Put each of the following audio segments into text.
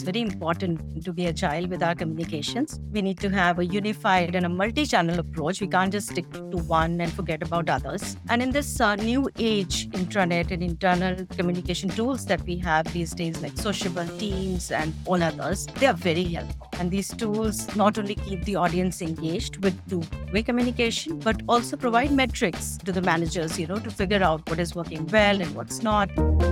it's very important to be agile with our communications. We need to have a unified and a multi-channel approach. We can't just stick to one and forget about others. And in this new age, intranet and internal communication tools that we have these days, like Sociable, Teams, and all others, they are very helpful. And these tools not only keep the audience engaged with two-way communication, but also provide metrics to the managers, to figure out what is working well and what's not.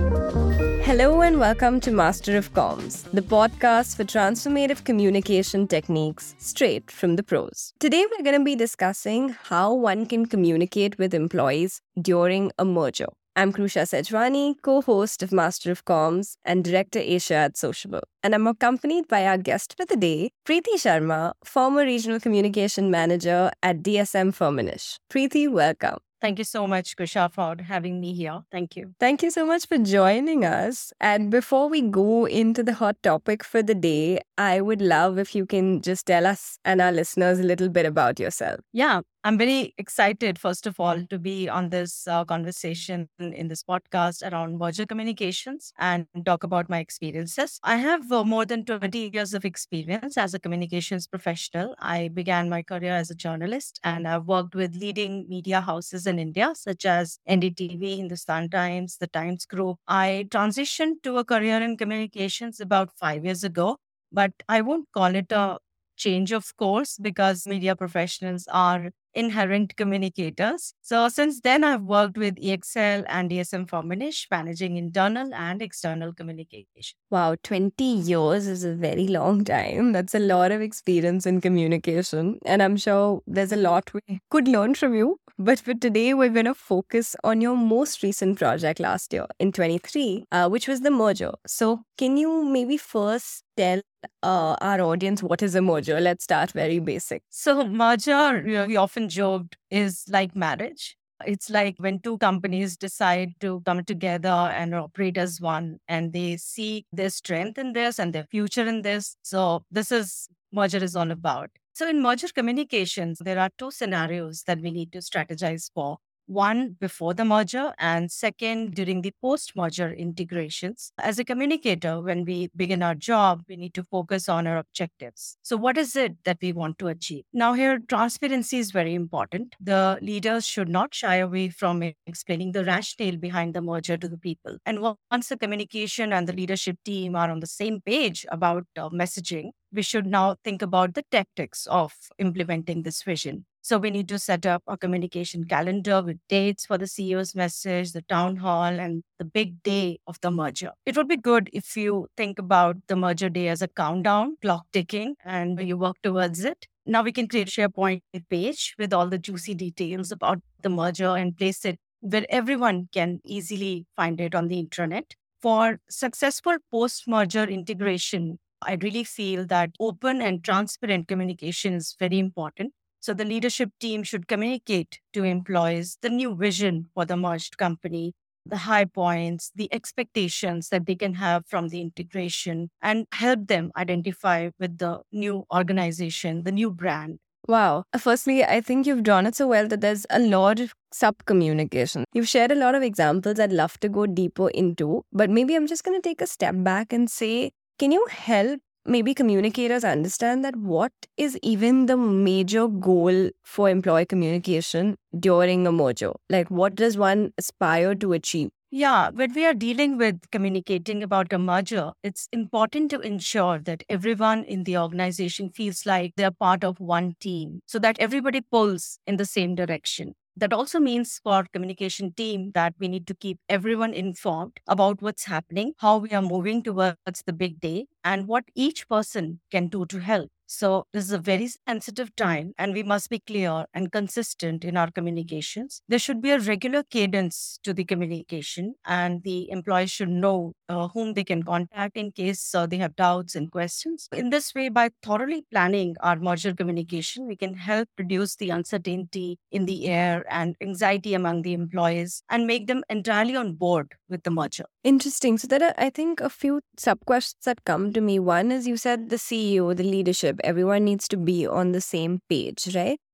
Hello and welcome to Master of Comms, the podcast for transformative communication techniques straight from the pros. Today we're going to be discussing how one can communicate with employees during a merger. I'm Krusha Sejwani, co-host of Master of Comms and Director Asia at Sociable. And I'm accompanied by our guest for the day, Preeti Sharma, former Regional Communication Manager at DSM Firmenich. Preeti, welcome. Thank you so much, Kusha, for having me here. Thank you. Thank you so much for joining us. And before we go into the hot topic for the day, I would love if you can just tell us and our listeners a little bit about yourself. Yeah, I'm very excited, first of all, to be on this conversation in this podcast around merger communications and talk about my experiences. I have more than 20 years of experience as a communications professional. I began my career as a journalist and I've worked with leading media houses in India, such as NDTV, Hindustan Times, the Times Group. I transitioned to a career in communications about 5 years ago, but I won't call it a change of course because media professionals are inherent communicators. So since then, I've worked with EXL and DSM Firmenich, managing internal and external communication. Wow, 20 years is a very long time. That's a lot of experience in communication. And I'm sure there's a lot we could learn from you. But for today, we're going to focus on your most recent project last year in 23, which was the merger. So can you maybe first tell our audience what is a merger? Let's start very basic. So merger, we often joked, is like marriage. It's like when two companies decide to come together and operate as one, and they see their strength in this and their future in this. So this is merger is all about. So in merger communications, there are two scenarios that we need to strategize for. One, before the merger, and second, during the post-merger integrations. As a communicator, when we begin our job, we need to focus on our objectives. So what is it that we want to achieve? Now here, transparency is very important. The leaders should not shy away from explaining the rationale behind the merger to the people. And once the communication and the leadership team are on the same page about messaging, we should now think about the tactics of implementing this vision. So we need to set up a communication calendar with dates for the CEO's message, the town hall, and the big day of the merger. It would be good if you think about the merger day as a countdown, clock ticking, and you work towards it. Now we can create a SharePoint page with all the juicy details about the merger and place it where everyone can easily find it on the intranet. For successful post-merger integration, I really feel that open and transparent communication is very important. So the leadership team should communicate to employees the new vision for the merged company, the high points, the expectations that they can have from the integration, and help them identify with the new organization, the new brand. Wow. Firstly, I think you've drawn it so well that there's a lot of sub-communication. You've shared a lot of examples I'd love to go deeper into, but maybe I'm just going to take a step back and say, can you help maybe communicators understand that what is even the major goal for employee communication during a merger? Like, what does one aspire to achieve? Yeah, when we are dealing with communicating about a merger, it's important to ensure that everyone in the organization feels like they're part of one team so that everybody pulls in the same direction. That also means for communication team that we need to keep everyone informed about what's happening, how we are moving towards the big day, and what each person can do to help. So this is a very sensitive time and we must be clear and consistent in our communications. There should be a regular cadence to the communication and the employees should know whom they can contact in case they have doubts and questions. In this way, by thoroughly planning our merger communication, we can help reduce the uncertainty in the air and anxiety among the employees and make them entirely on board with the merger. Interesting. So there are, I think, a few sub-questions that come to me. One is you said the CEO, the leadership, everyone needs to be on the same page, right?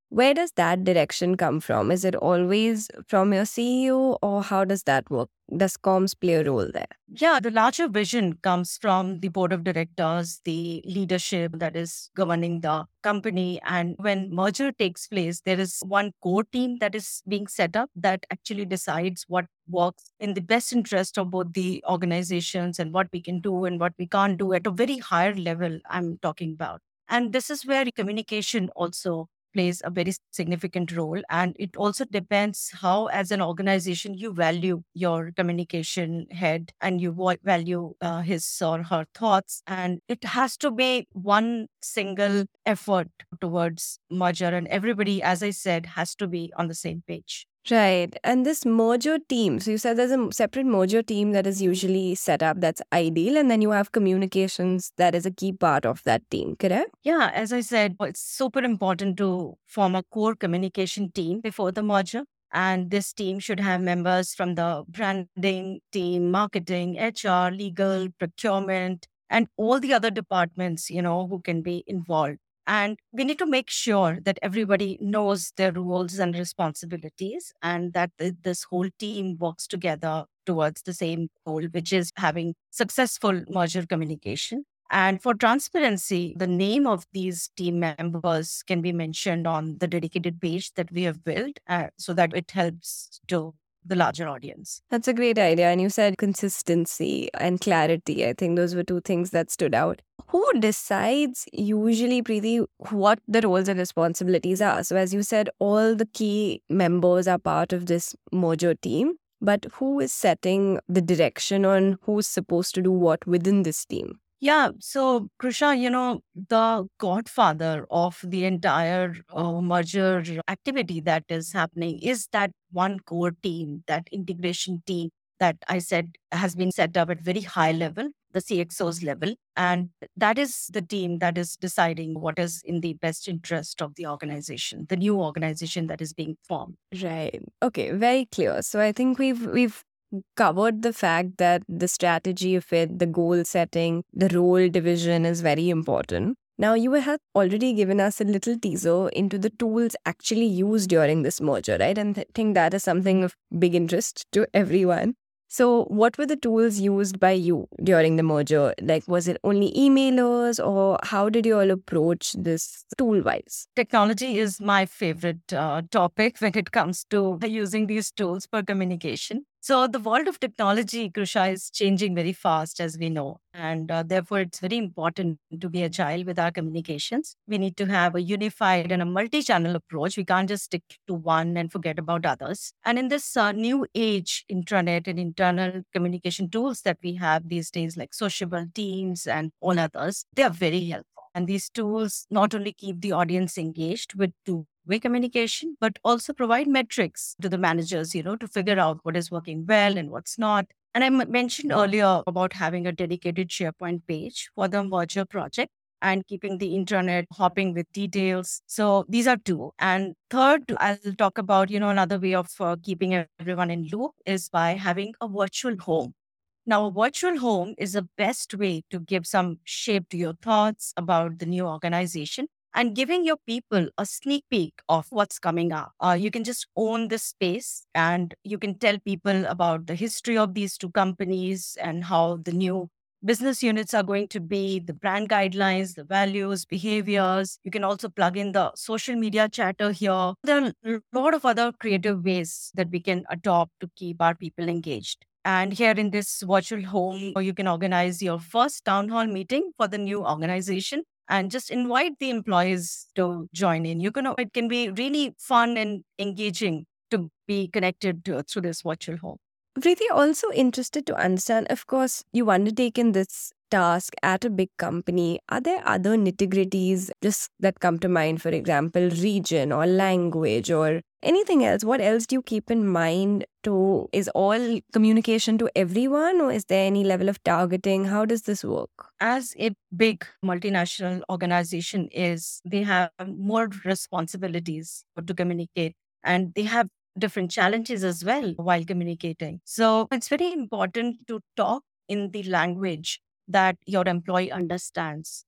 Where does that direction come from? Is it always from your CEO, or how does that work? Does comms play a role there? Yeah, the larger vision comes from the board of directors, the leadership that is governing the company. And when merger takes place, there is one core team that is being set up that actually decides what works in the best interest of both the organizations and what we can do and what we can't do at a very higher level, I'm talking about. And this is where communication also plays a very significant role. And it also depends how, as an organization, you value your communication head and you value his or her thoughts. And it has to be one single effort towards merger. And everybody, as I said, has to be on the same page. Right. And this merger team, so you said there's a separate merger team that is usually set up that's ideal, and then you have communications that is a key part of that team, correct? Yeah, as I said, it's super important to form a core communication team before the merger. And this team should have members from the branding team, marketing, HR, legal, procurement, and all the other departments, who can be involved. And we need to make sure that everybody knows their roles and responsibilities and that this whole team works together towards the same goal, which is having successful merger communication. And for transparency, the name of these team members can be mentioned on the dedicated page that we have built so that it helps to the larger audience. That's a great idea. And you said consistency and clarity. I think those were two things that stood out. Who decides usually, Preeti, what the roles and responsibilities are? So, as you said, all the key members are part of this merger team. But who is setting the direction on who's supposed to do what within this team? Yeah. So, Krusha, the godfather of the entire merger activity that is happening is that one core team, that integration team that I said has been set up at very high level, the CXO's level. And that is the team that is deciding what is in the best interest of the organization, the new organization that is being formed. Right. Okay, very clear. So I think we've covered the fact that the strategy of it, the goal setting, the role division is very important. Now, you have already given us a little teaser into the tools actually used during this merger, right? And I think that is something of big interest to everyone. So, what were the tools used by you during the merger? Like, was it only emailers, or how did you all approach this tool wise? Technology is my favorite topic when it comes to using these tools for communication. So, the world of technology, Krusha, is changing very fast, as we know. And therefore, it's very important to be agile with our communications. We need to have a unified and a multi channel approach. We can't just stick to one and forget about others. And in this new age, intranet and internal communication tools that we have these days, like Sociable, Teams, and all others, they are very helpful. And these tools not only keep the audience engaged with two-way communication, but also provide metrics to the managers, to figure out what is working well and what's not. And I mentioned earlier about having a dedicated SharePoint page for the merger project and keeping the intranet hopping with details. So these are two. And third, I'll talk about, another way of keeping everyone in loop is by having a virtual home. Now, a virtual home is the best way to give some shape to your thoughts about the new organization and giving your people a sneak peek of what's coming up. You can just own this space and you can tell people about the history of these two companies and how the new business units are going to be, the brand guidelines, the values, behaviors. You can also plug in the social media chatter here. There are a lot of other creative ways that we can adopt to keep our people engaged. And here in this virtual home, you can organize your first town hall meeting for the new organization and just invite the employees to join in. It can be really fun and engaging to be connected through this virtual home. Preeti, also interested to understand, of course, you've undertaken this task at a big company. Are there other nitty-gritties just that come to mind, for example, region or language or anything else? What else do you keep in mind? Is all communication to everyone, or is there any level of targeting? How does this work? As a big multinational organization they have more responsibilities to communicate, and they have different challenges as well while communicating. So it's very important to talk in the language that your employee understands.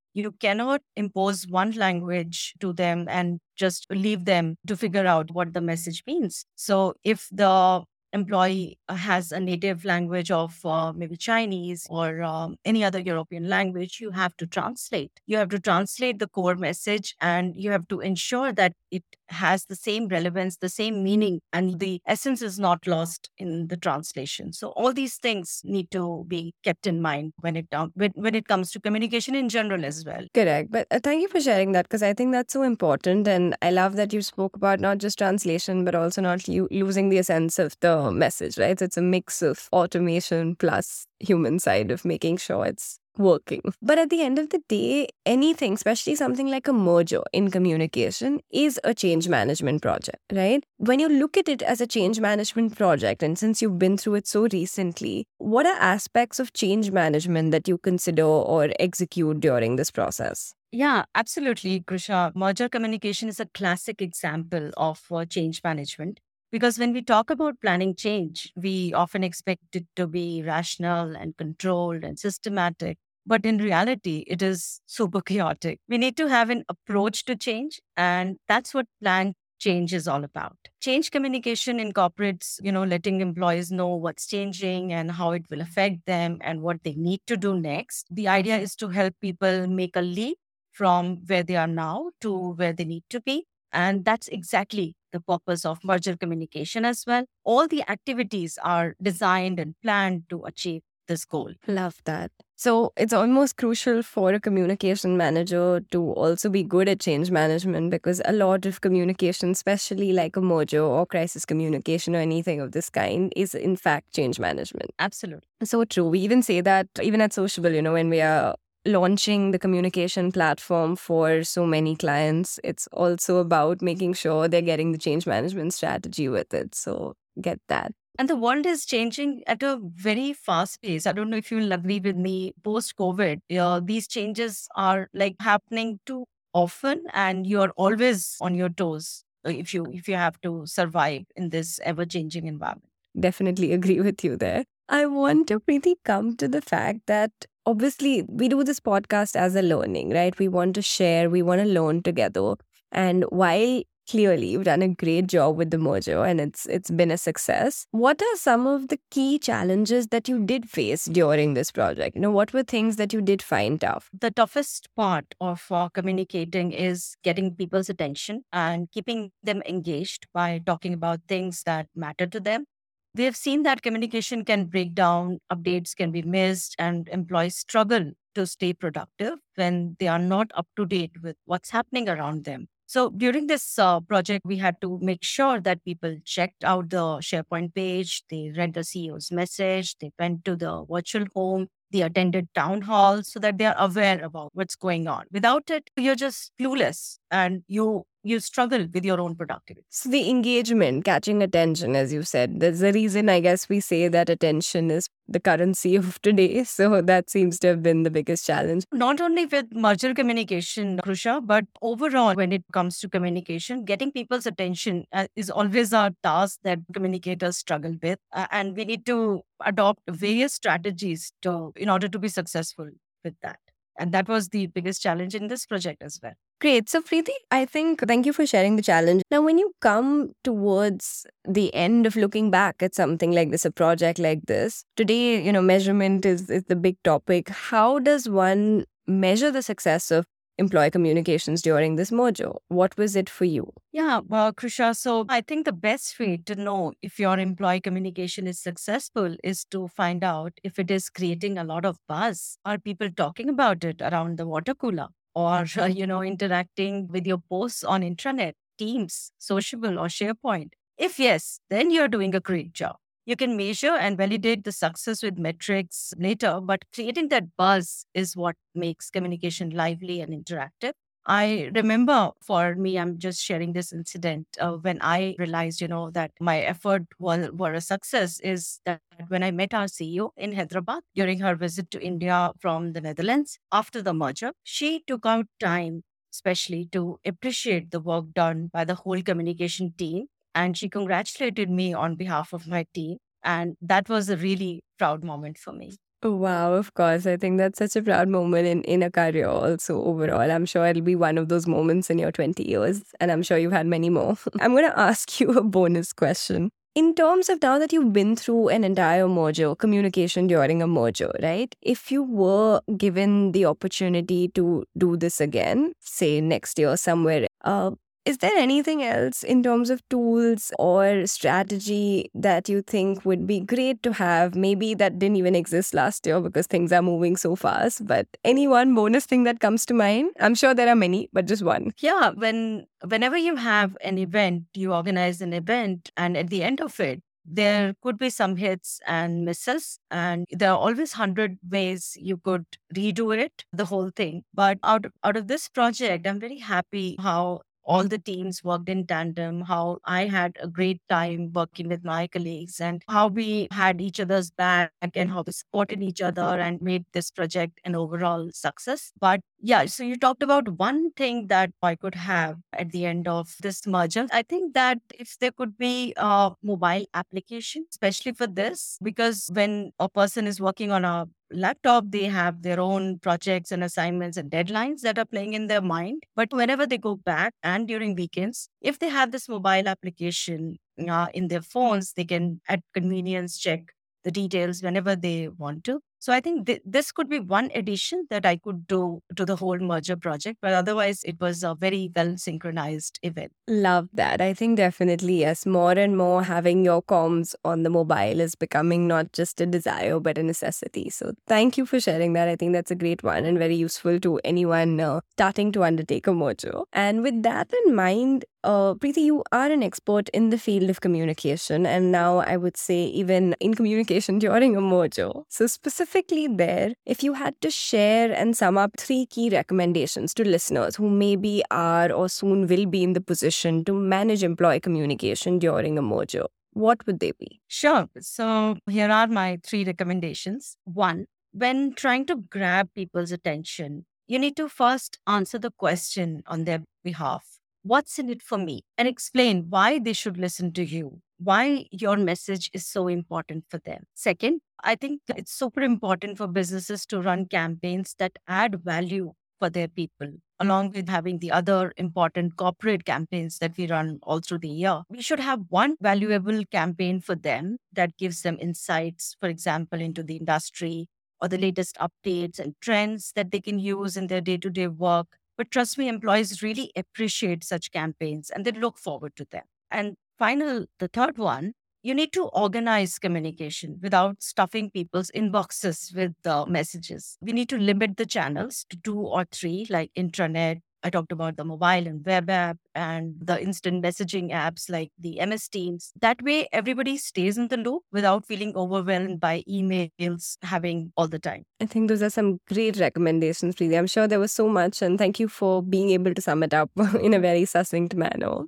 You cannot impose one language to them and just leave them to figure out what the message means. So if the employee has a native language of maybe Chinese or any other European language, you have to translate. You have to translate the core message, and you have to ensure that it has the same relevance, the same meaning, and the essence is not lost in the translation. So all these things need to be kept in mind when it comes to communication in general as well. Correct. But thank you for sharing that because I think that's so important. And I love that you spoke about not just translation, but also not losing the essence of the message, right? So it's a mix of automation plus human side of making sure it's working. But at the end of the day, anything, especially something like a merger in communication, is a change management project, right? When you look at it as a change management project, and since you've been through it so recently, what are aspects of change management that you consider or execute during this process? Yeah, absolutely, Krisha. Merger communication is a classic example of change management. Because when we talk about planning change, we often expect it to be rational and controlled and systematic. But in reality, it is super chaotic. We need to have an approach to change, and that's what plan change is all about. Change communication incorporates, letting employees know what's changing and how it will affect them and what they need to do next. The idea is to help people make a leap from where they are now to where they need to be. And that's exactly the purpose of merger communication as well. All the activities are designed and planned to achieve this goal. Love that. So it's almost crucial for a communication manager to also be good at change management because a lot of communication, especially like a merger or crisis communication or anything of this kind, is in fact change management. Absolutely. So true. We even say that even at Sociable, when we are launching the communication platform for so many clients, it's also about making sure they're getting the change management strategy with it. So get that. And the world is changing at a very fast pace. I don't know if you'll agree with me. Post COVID, these changes are like happening too often, and you're always on your toes if you have to survive in this ever changing environment. Definitely agree with you there. I want to really come to the fact that obviously we do this podcast as a learning, right? We want to share, we want to learn together. And while clearly you've done a great job with the merger and it's been a success, what are some of the key challenges that you did face during this project? What were things that you did find tough? The toughest part of communicating is getting people's attention and keeping them engaged by talking about things that matter to them. We have seen that communication can break down, updates can be missed, and employees struggle to stay productive when they are not up to date with what's happening around them. So during this project, we had to make sure that people checked out the SharePoint page, they read the CEO's message, they went to the virtual home, they attended town halls so that they are aware about what's going on. Without it, you're just clueless and you struggle with your own productivity. So the engagement, catching attention, as you said, there's a reason I guess we say that attention is the currency of today. So that seems to have been the biggest challenge. Not only with merger communication, Krusha, but overall, when it comes to communication, getting people's attention is always a task that communicators struggle with. And we need to adopt various strategies in order to be successful with that. And that was the biggest challenge in this project as well. Great. So, Preeti, I think thank you for sharing the challenge. Now, when you come towards the end of looking back at something like this, a project like this, today, measurement is the big topic. How does one measure the success of employee communications during this merger? What was it for you? Yeah, well, Krisha, so I think the best way to know if your employee communication is successful is to find out if it is creating a lot of buzz. Are people talking about it around the water cooler? Or, interacting with your posts on intranet, Teams, Sociable, or SharePoint? If yes, then you're doing a great job. You can measure and validate the success with metrics later, but creating that buzz is what makes communication lively and interactive. I remember for me, I'm just sharing this incident when I realized, that my effort were a success is that when I met our CEO in Hyderabad during her visit to India from the Netherlands after the merger, she took out time, especially to appreciate the work done by the whole communication team. And she congratulated me on behalf of my team. And that was a really proud moment for me. Wow, of course. I think that's such a proud moment in a career also overall. I'm sure it'll be one of those moments in your 20 years, and I'm sure you've had many more. I'm going to ask you a bonus question. In terms of now that you've been through an entire merger, communication during a merger, right? If you were given the opportunity to do this again, say next year somewhere, is there anything else in terms of tools or strategy that you think would be great to have? Maybe that didn't even exist last year because things are moving so fast, but any one bonus thing that comes to mind? I'm sure there are many, but just one. Yeah, whenever you have an event, you organize an event, and at the end of it, there could be some hits and misses, and there are always 100 ways you could redo it, the whole thing. But out of this project, I'm very happy how all the teams worked in tandem, how I had a great time working with my colleagues, and how we had each other's back and how we supported each other and made this project an overall success. But yeah, so you talked about one thing that I could have at the end of this merger. I think that if there could be a mobile application, especially for this, because when a person is working on a laptop, they have their own projects and assignments and deadlines that are playing in their mind. But whenever they go back and during weekends, if they have this mobile application in their phones, they can at convenience check the details whenever they want to. So I think this could be one addition that I could do to the whole merger project, but otherwise it was a very well synchronized event. Love that. I think definitely, yes, more and more having your comms on the mobile is becoming not just a desire, but a necessity. So thank you for sharing that. I think that's a great one and very useful to anyone starting to undertake a merger. And with that in mind, Preeti, you are an expert in the field of communication, and now I would say even in communication during a merger. So specifically there, if you had to share and sum up 3 key recommendations to listeners who maybe are or soon will be in the position to manage employee communication during a merger, what would they be? Sure. So here are my 3 recommendations. One, when trying to grab people's attention, you need to first answer the question on their behalf. What's in it for me? And explain why they should listen to you, why your message is so important for them. Second, I think it's super important for businesses to run campaigns that add value for their people, along with having the other important corporate campaigns that we run all through the year. We should have one valuable campaign for them that gives them insights, for example, into the industry or the latest updates and trends that they can use in their day to day work. But trust me, employees really appreciate such campaigns and they look forward to them. And the third one, you need to organize communication without stuffing people's inboxes with the messages. We need to limit the channels to 2 or 3, like intranet. I talked about the mobile and web app and the instant messaging apps like the MS Teams. That way, everybody stays in the loop without feeling overwhelmed by emails having all the time. I think those are some great recommendations, Preeti. I'm sure there was so much, and thank you for being able to sum it up in a very succinct manner.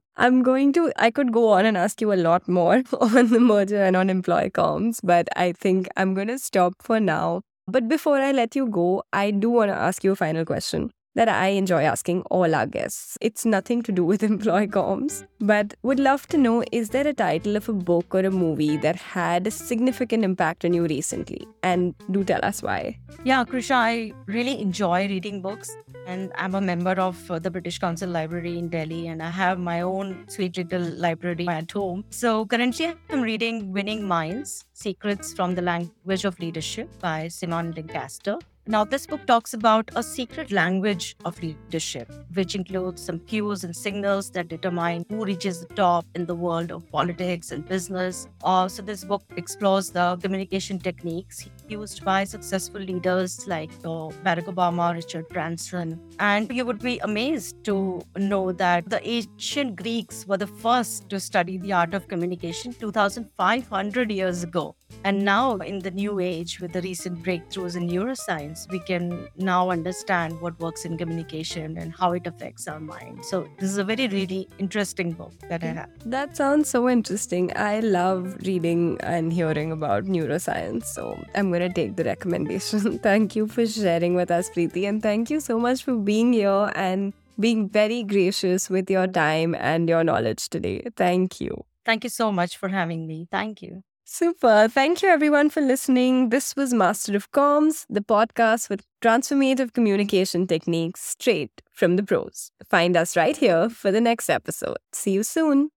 I could go on and ask you a lot more on the merger and on employee comms, but I think I'm going to stop for now. But before I let you go, I do want to ask you a final question that I enjoy asking all our guests. It's nothing to do with employee comms, but would love to know, is there a title of a book or a movie that had a significant impact on you recently? And do tell us why. Yeah, Krisha, I really enjoy reading books. And I'm a member of the British Council Library in Delhi, and I have my own sweet little library at home. So currently, I'm reading Winning Minds: Secrets from the Language of Leadership by Simon Lancaster. Now, this book talks about a secret language of leadership, which includes some cues and signals that determine who reaches the top in the world of politics and business. So this book explores the communication techniques used by successful leaders like Barack Obama, Richard Branson. And you would be amazed to know that the ancient Greeks were the first to study the art of communication 2,500 years ago. And now, in the new age, with the recent breakthroughs in neuroscience, we can now understand what works in communication and how it affects our mind. So, this is a very, really interesting book that I have. That sounds so interesting. I love reading and hearing about neuroscience. So, I'm going to take the recommendation. Thank you for sharing with us, Preeti. And thank you so much for being here and being very gracious with your time and your knowledge today. Thank you. Thank you so much for having me. Thank you. Super. Thank you, everyone, for listening. This was Master of Comms, the podcast with transformative communication techniques straight from the pros. Find us right here for the next episode. See you soon.